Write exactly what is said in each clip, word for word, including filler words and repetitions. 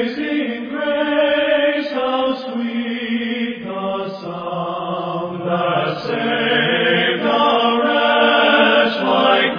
Amazing grace, how sweet the sound that saved a wretch like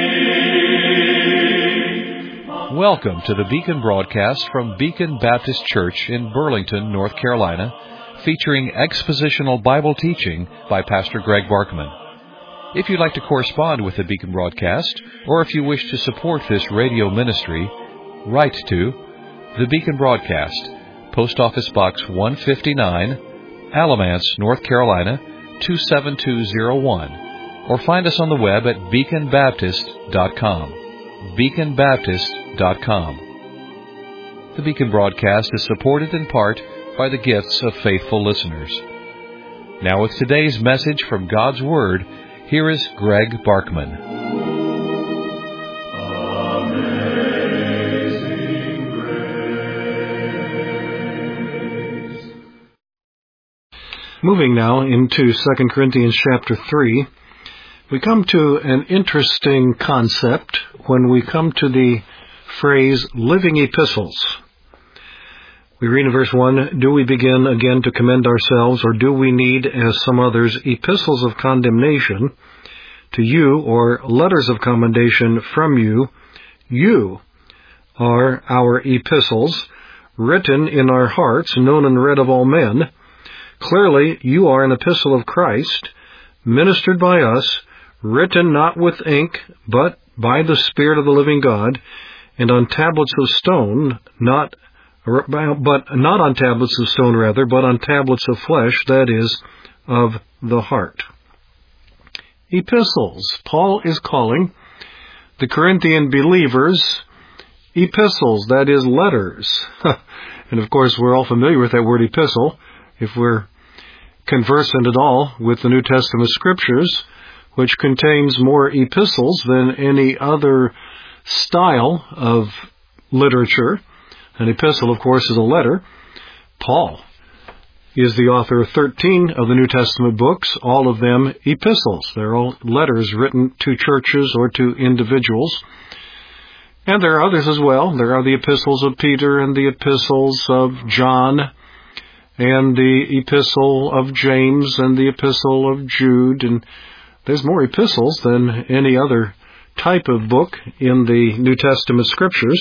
me. Welcome to the Beacon broadcast from Beacon Baptist Church in Burlington, North Carolina, featuring expositional Bible teaching by Pastor Greg Barkman. If you'd like to correspond with the Beacon broadcast, or if you wish to support this radio ministry, write to the Beacon Broadcast, Post Office Box one fifty-nine, Alamance, North Carolina, two seven two zero one, or find us on the web at beacon baptist dot com. beacon baptist dot com. The Beacon broadcast is supported in part by the gifts of faithful listeners. Now with today's message from God's Word, here is Greg Barkman. Moving now into Second Corinthians chapter three, we come to an interesting concept when we come to the phrase living epistles. We read in verse one, "Do we begin again to commend ourselves, or do we need, as some others, epistles of condemnation to you, or letters of commendation from you? You are our epistles, written in our hearts, known and read of all men. Clearly, you are an epistle of Christ, ministered by us, written not with ink, but by the Spirit of the living God, and on tablets of stone, not but not on tablets of stone, rather, but on tablets of flesh, that is, of the heart." Epistles. Paul is calling the Corinthian believers epistles, that is, letters. And of course, we're all familiar with that word epistle, if we're conversant at all with the New Testament Scriptures, which contains more epistles than any other style of literature. An epistle, of course, is a letter. Paul is the author of thirteen of the New Testament books, all of them epistles. They're all letters written to churches or to individuals. And there are others as well. There are the epistles of Peter and the epistles of John, and the epistle of James and the epistle of Jude. And there's more epistles than any other type of book in the New Testament Scriptures.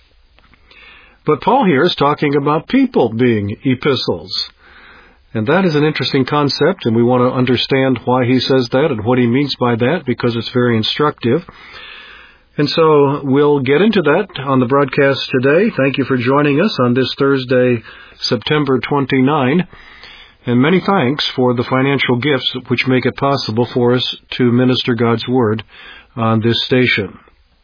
But Paul here is talking about people being epistles. And that is an interesting concept, and we want to understand why he says that and what he means by that, because it's very instructive. And so we'll get into that on the broadcast today. Thank you for joining us on this Thursday, September twenty-ninth. And many thanks for the financial gifts which make it possible for us to minister God's Word on this station.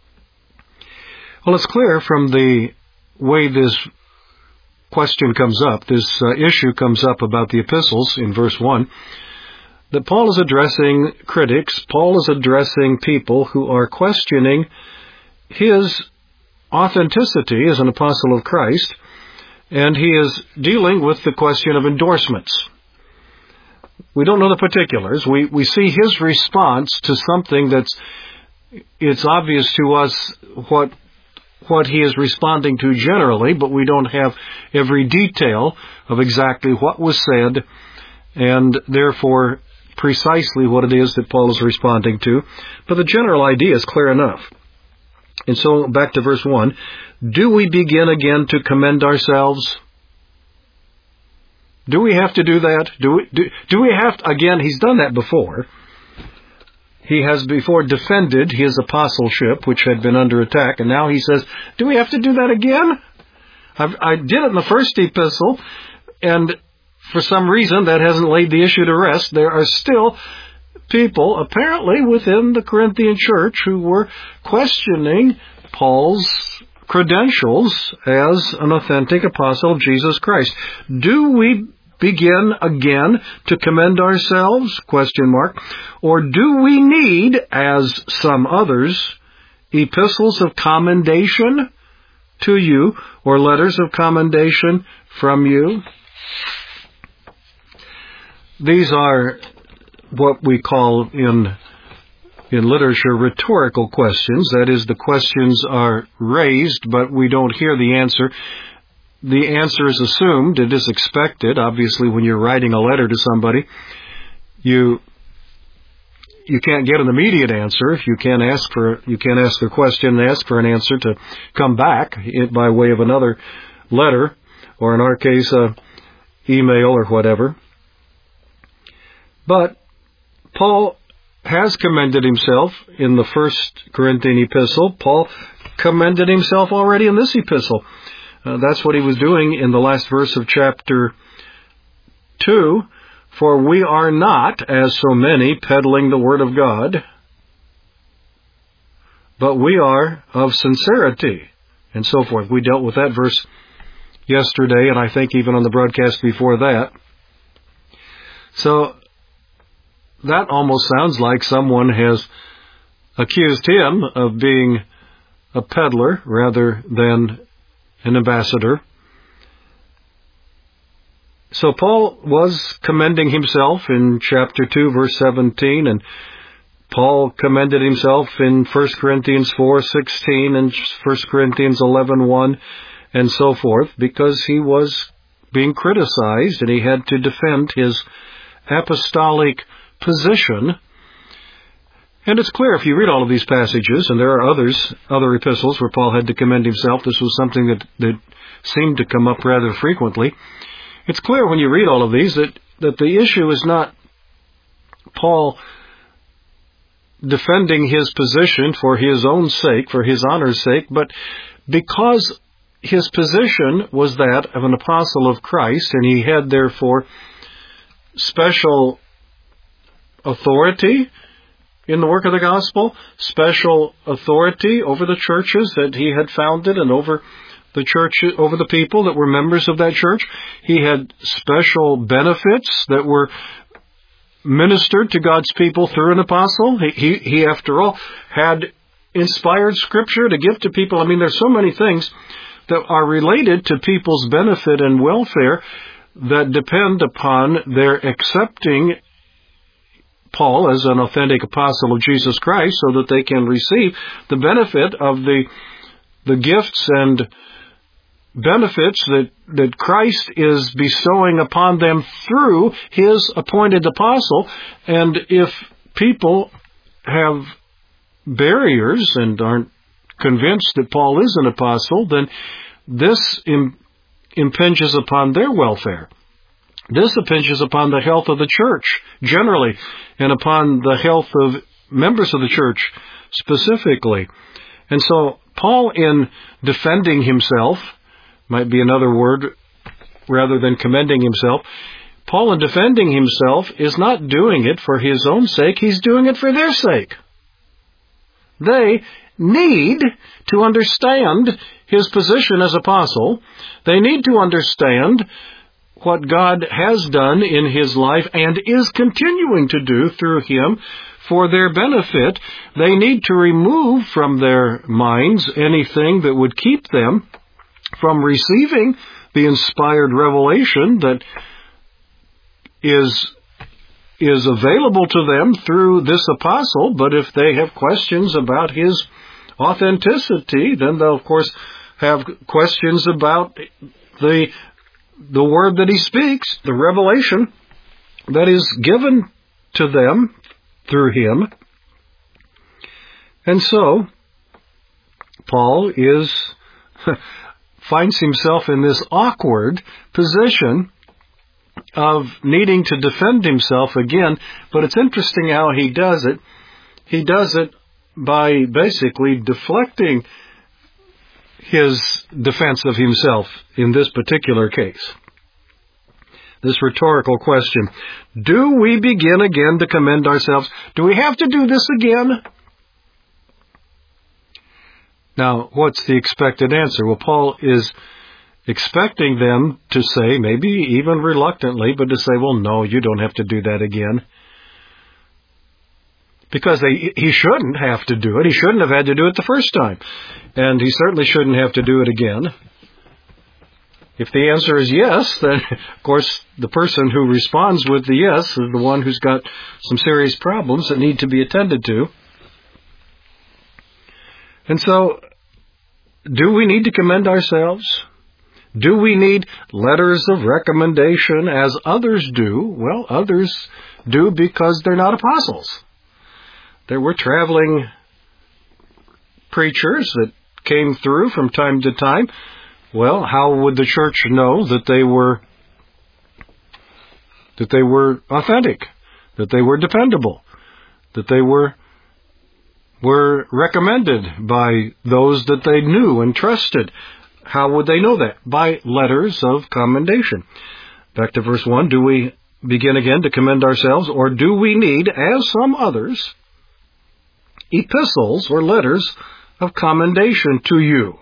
Well, it's clear from the way this question comes up, this uh, issue comes up about the epistles in verse one, that Paul is addressing critics, Paul is addressing people who are questioning his authenticity as an apostle of Christ, and he is dealing with the question of endorsements. We don't know the particulars. We, we see his response to something that's, it's obvious to us what what he is responding to generally, but we don't have every detail of exactly what was said, and therefore precisely what it is that Paul is responding to. But the general idea is clear enough. And so back to verse one, do we begin again to commend ourselves? Do we have to do that? Do we, do, do we have to, again, he's done that before. He has before defended his apostleship, which had been under attack, and now he says, do we have to do that again? I've, I did it in the first epistle, and for some reason that hasn't laid the issue to rest. There are still people, apparently within the Corinthian church, who were questioning Paul's credentials as an authentic apostle of Jesus Christ. Do we begin again to commend ourselves, question mark, or do we need, as some others, epistles of commendation to you, or letters of commendation from you? These are what we call in in literature rhetorical questions. That is, the questions are raised, but we don't hear the answer. the answer is assumed. It is expected. Obviously, when you're writing a letter to somebody, you you can't get an immediate answer. You can't ask for you can't ask their question and ask for an answer to come back by way of another letter, or in our case, a email or whatever. But Paul has commended himself in the first Corinthian epistle. Paul commended himself already in this epistle. Uh, that's what he was doing in the last verse of chapter two. For we are not, as so many, peddling the word of God, but we are of sincerity, and so forth. We dealt with that verse yesterday, and I think even on the broadcast before that. So that almost sounds like someone has accused him of being a peddler rather than an ambassador. So Paul was commending himself in chapter two, verse seventeen, and Paul commended himself in First Corinthians four sixteen and First Corinthians eleven one and so forth, because he was being criticized and he had to defend his apostolic position. And it's clear if you read all of these passages, and there are others, other epistles where Paul had to commend himself. This was something that, that seemed to come up rather frequently. It's clear when you read all of these that, that the issue is not Paul defending his position for his own sake, for his honor's sake, but because his position was that of an apostle of Christ, and he had therefore special authority in the work of the gospel, special authority over the churches that he had founded and over the church, over the people that were members of that church. He had special benefits that were ministered to God's people through an apostle. He, he, he, after all, had inspired Scripture to give to people. I mean, there's so many things that are related to people's benefit and welfare that depend upon their accepting Paul as an authentic apostle of Jesus Christ, so that they can receive the benefit of the the gifts and benefits that, that Christ is bestowing upon them through his appointed apostle. And if people have barriers and aren't convinced that Paul is an apostle, then this im- impinges upon their welfare. This impinges upon the health of the church generally, and upon the health of members of the church specifically. And so Paul, in defending himself, might be another word rather than commending himself, Paul, in defending himself, is not doing it for his own sake. He's doing it for their sake. They need to understand his position as apostle. They need to understand what God has done in his life and is continuing to do through him for their benefit. They need to remove from their minds anything that would keep them from receiving the inspired revelation that is is available to them through this apostle. But if they have questions about his authenticity, then they'll of course have questions about the the word that he speaks, the revelation that is given to them through him. And so Paul is finds himself in this awkward position of needing to defend himself again. But it's interesting how he does it. He does it by basically deflecting his defense of himself in this particular case. This rhetorical question: do we begin again to commend ourselves? Do we have to do this again? Now, what's the expected answer? Well, Paul is expecting them to say, maybe even reluctantly, but to say, well, no, you don't have to do that again. Because they, he shouldn't have to do it. He shouldn't have had to do it the first time. And he certainly shouldn't have to do it again. If the answer is yes, then, of course, the person who responds with the yes is the one who's got some serious problems that need to be attended to. And so, do we need to commend ourselves? Do we need letters of recommendation as others do? Well, others do because they're not apostles. There were traveling preachers that came through from time to time. Well, how would the church know that they were that they were authentic, that they were dependable, that they were were recommended by those that they knew and trusted? How would they know that? By letters of commendation. Back to verse one, do we begin again to commend ourselves, or do we need, as some others, epistles or letters of commendation to you?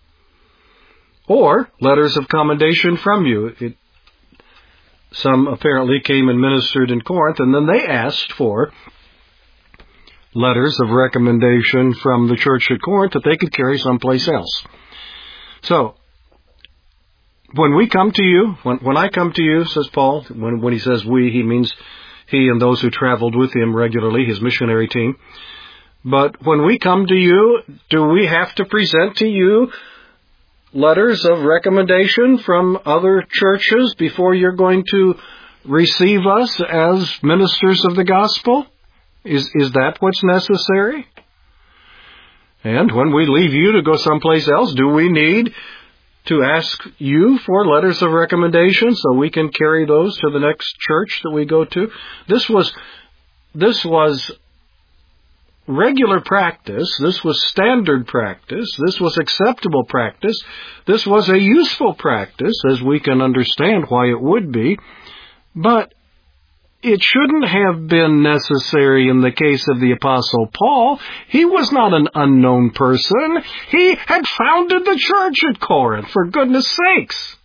Or letters of commendation from you? It, some apparently came and ministered in Corinth, and then they asked for letters of recommendation from the church at Corinth that they could carry someplace else. So, when we come to you, when, when I come to you, says Paul, when, when he says we, he means he and those who traveled with him regularly, his missionary team. But when we come to you, do we have to present to you letters of recommendation from other churches before you're going to receive us as ministers of the gospel? Is, is that what's necessary? And when we leave you to go someplace else, do we need to ask you for letters of recommendation so we can carry those to the next church that we go to? This was, this was regular practice. This was standard practice. This was acceptable practice. This was a useful practice, as we can understand why it would be. But it shouldn't have been necessary in the case of the Apostle Paul. He was not an unknown person. He had founded the church at Corinth, for goodness sakes.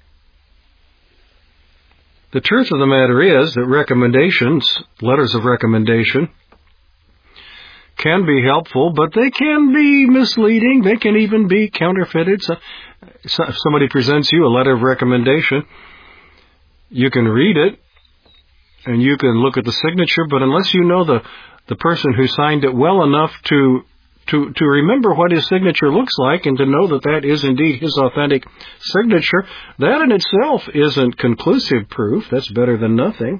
The truth of the matter is that recommendations, letters of recommendation, can be helpful, but they can be misleading. They can even be counterfeited. So, so if somebody presents you a letter of recommendation, you can read it, and you can look at the signature, but unless you know the, the person who signed it well enough to, to, to remember what his signature looks like and to know that that is indeed his authentic signature, that in itself isn't conclusive proof. That's better than nothing.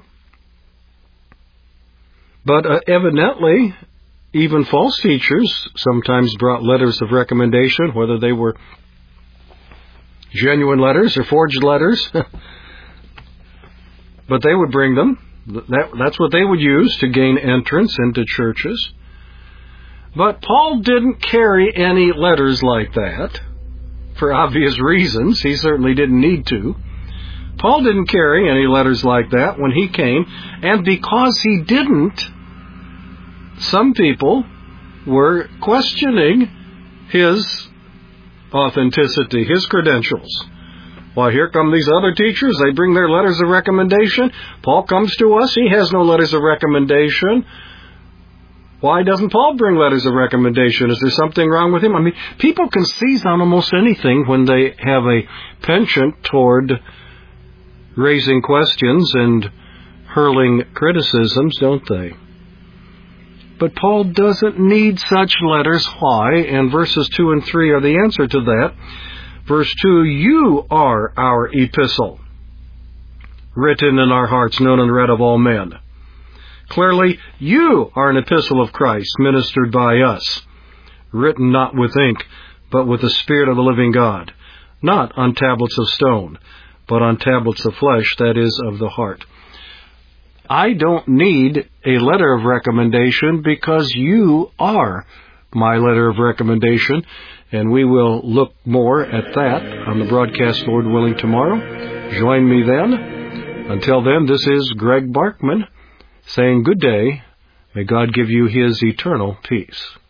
But uh, evidently, even false teachers sometimes brought letters of recommendation, whether they were genuine letters or forged letters. But they would bring them. That, that's what they would use to gain entrance into churches. But Paul didn't carry any letters like that, for obvious reasons. He certainly didn't need to. Paul didn't carry any letters like that when he came, and because he didn't, some people were questioning his authenticity, his credentials. Why, here come these other teachers. They bring their letters of recommendation. Paul comes to us. He has no letters of recommendation. Why doesn't Paul bring letters of recommendation? Is there something wrong with him? I mean, people can seize on almost anything when they have a penchant toward raising questions and hurling criticisms, don't they? But Paul doesn't need such letters. Why? And verses two and three are the answer to that. Verse two, you are our epistle, written in our hearts, known and read of all men. Clearly, you are an epistle of Christ, ministered by us, written not with ink, but with the Spirit of the living God, not on tablets of stone, but on tablets of flesh, that is, of the heart. I don't need a letter of recommendation because you are my letter of recommendation, and we will look more at that on the broadcast, Lord willing, tomorrow. Join me then. Until then, this is Greg Barkman saying good day. May God give you His eternal peace.